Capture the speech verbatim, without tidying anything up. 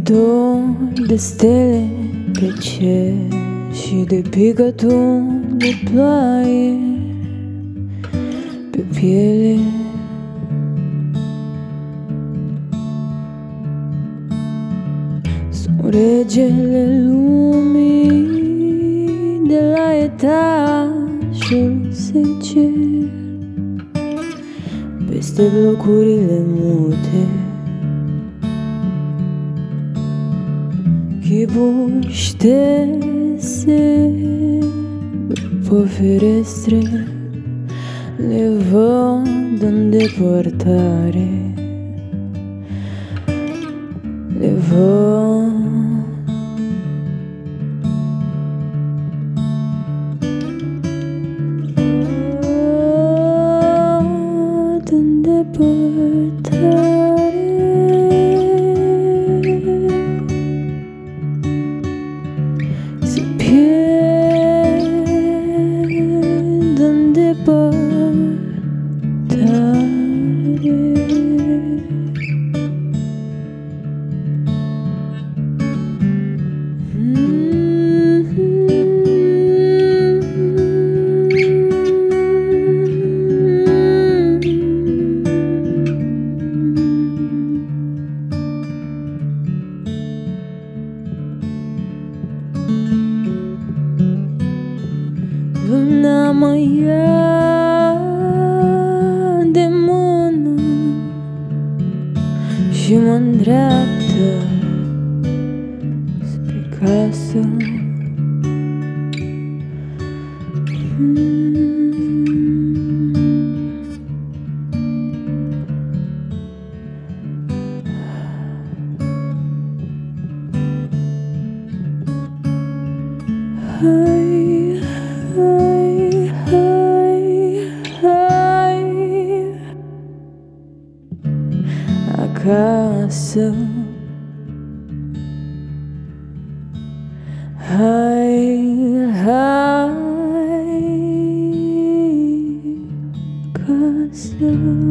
Dor de stele pe cer și de picături de ploaie pe piele. Sunt regele lumii de la etajul zece, peste blocurile mute. Chipul șterse după ferestre, le văd în depărtare, le văd. Văd în depărtare. Se pierd în depărtare. Luna mă ia de mână și mă îndreaptă spre casă. Hai, hai, hai, hai acasă. Hai, hai acasă.